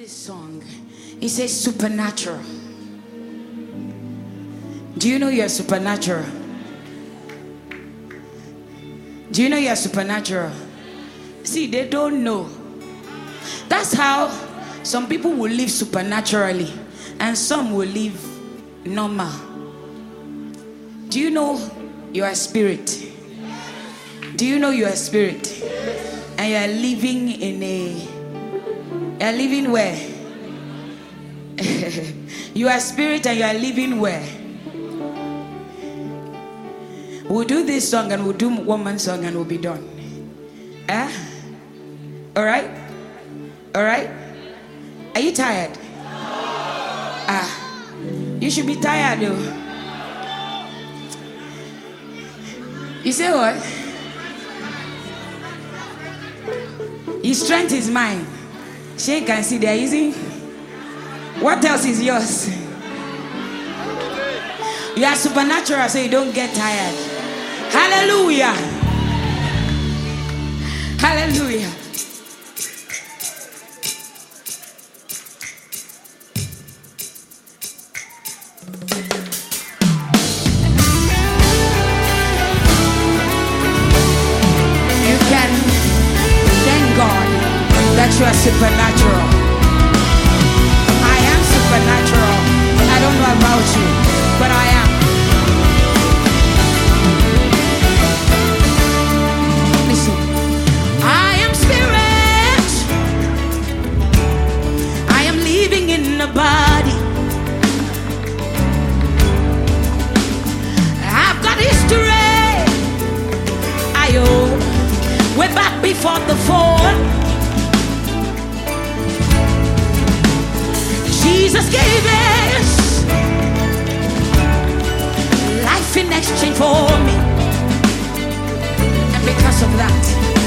this song. It says supernatural. Do you know you're supernatural? Do you know you're supernatural? See, they don't know. That's how some people will live supernaturally and some will live normal. Do you know you are spirit? Do you know you are spirit? And you are living in a... You are living where? You are spirit and you are living where? We'll do this song and we'll do one man song and we'll be done. Eh? Alright? Alright? Are you tired? You should be tired though. You say what? His strength is mine. She can see they're using. What else is yours? You are supernatural so you don't get tired. Hallelujah. Hallelujah. You can thank God that you are supernatural. I am supernatural. I don't know about you, but I am. Listen. I am spirit. I am living in a body. I've got history. I owe way back before the fall. Jesus gave us life in exchange for me, and because of that,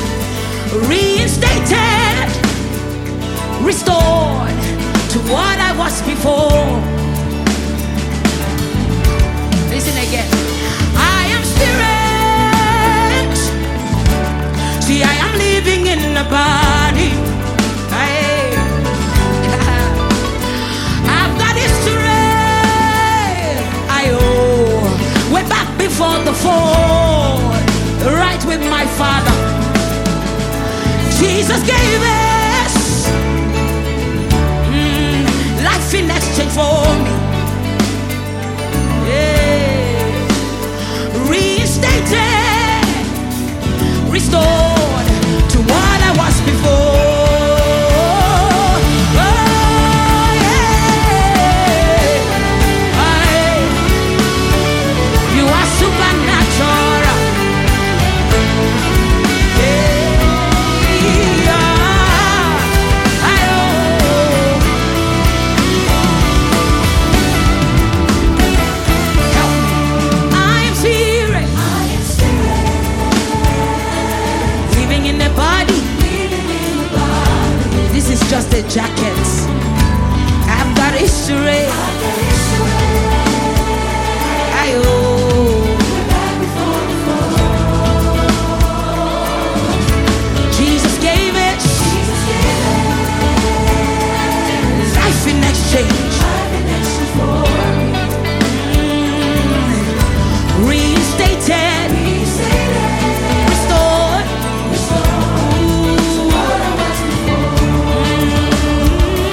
reinstated, restored to what I was before. Listen again. I am spirit. See, I am living in a body. Way back before the fall, right with my Father. Jesus gave us life in exchange for me. Yeah. Reinstated, restored to what I was before. Just a jacket. I've got history. Jesus gave it. Life in exchange. Reinstated. Restored.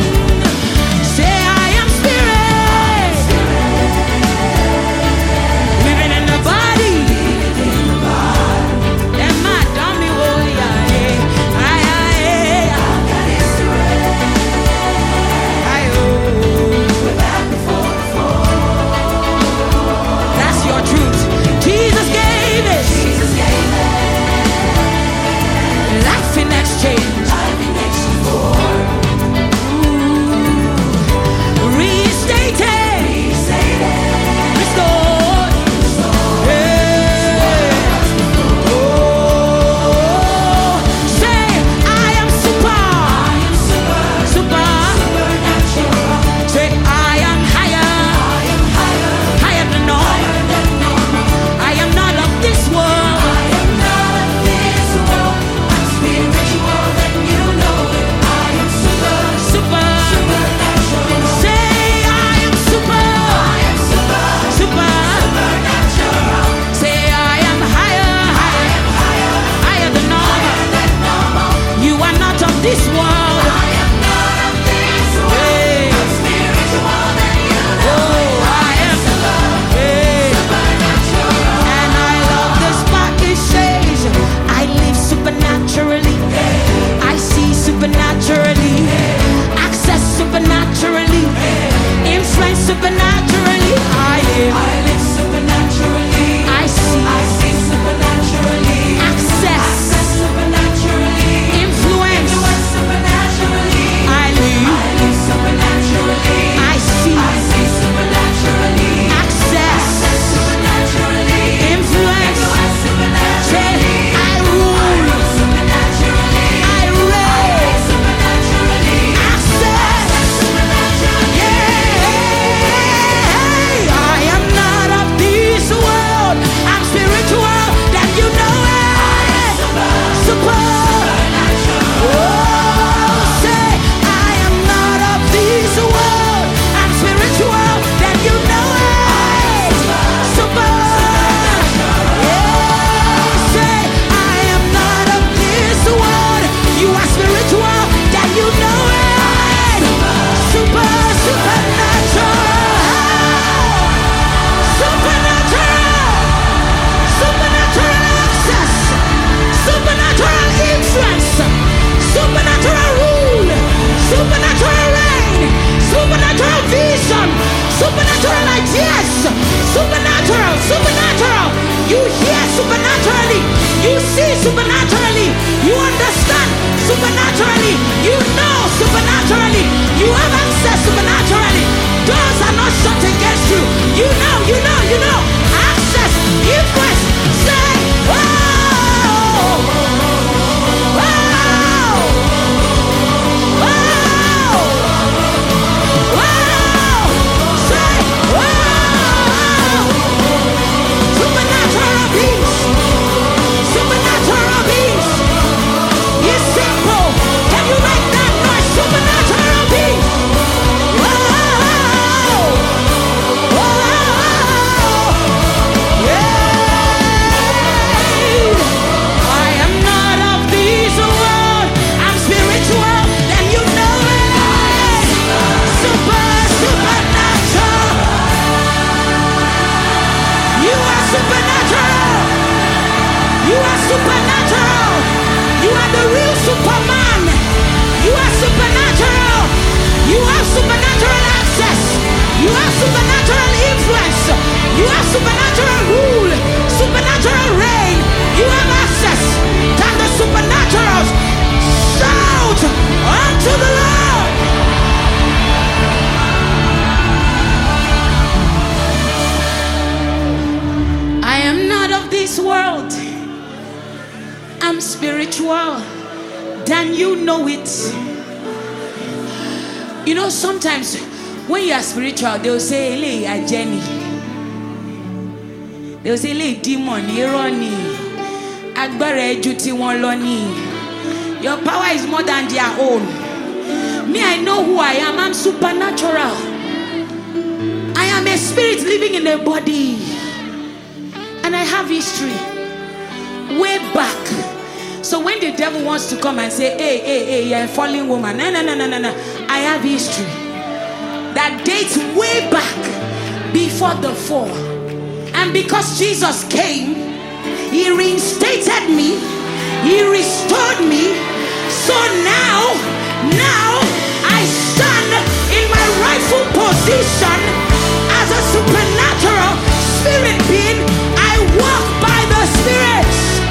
you know it. You know, sometimes when you are spiritual, they will say, "Hey, a Jenny." They will say, "Hey, demon, ironi, agbára ju ti wọn lọ ni. Your power is more than their own." Me, I know who I am. I'm supernatural. I am a spirit living in a body, and I have history way back. So when the devil wants to come and say, hey, you're a fallen woman, no, I have history that dates way back before the fall. And because Jesus came, he reinstated me, he restored me. So now I stand in my rightful position as a supernatural spirit being. I walk by the Spirit.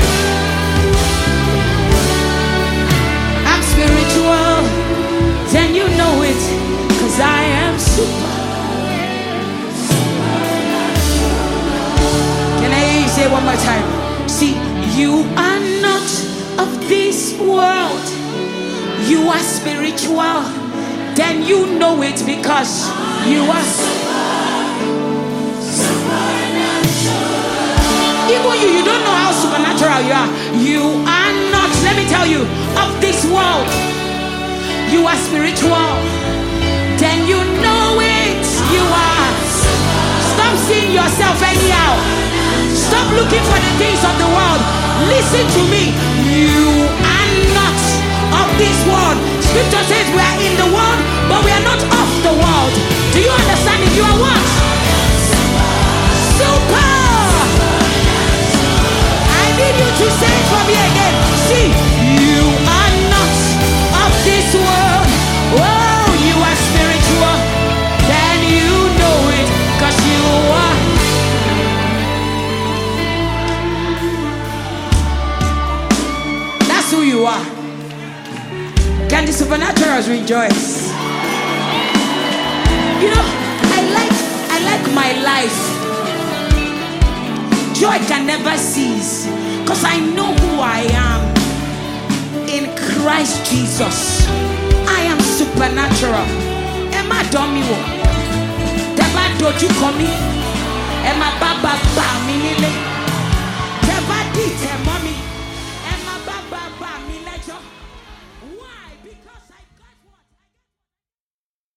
I'm spiritual, then you know it, because I am super. Can I hear you say one more time? See, you are not of this world. You are spiritual, then you know it, because you are even you don't know how supernatural you are. You are not, let me tell you, of this world. You are spiritual, then you know it. You are. Stop seeing yourself anyhow. Stop looking for the things of the world. Listen to me. You are not of this world. Scripture says we are in the world, but we are not of the world. Do you understand it? You are what? Super. I need you to say it for me again. See, you are not of this world. Oh, you are spiritual. Then you know it, because you are. That's who you are. Can the supernaturals rejoice? You know, I like my life. Joy can never cease, because I know who I am in Christ Jesus. I am supernatural. Emma Domiwo, Deba Doju Komi, Emma Baba Ba Minile.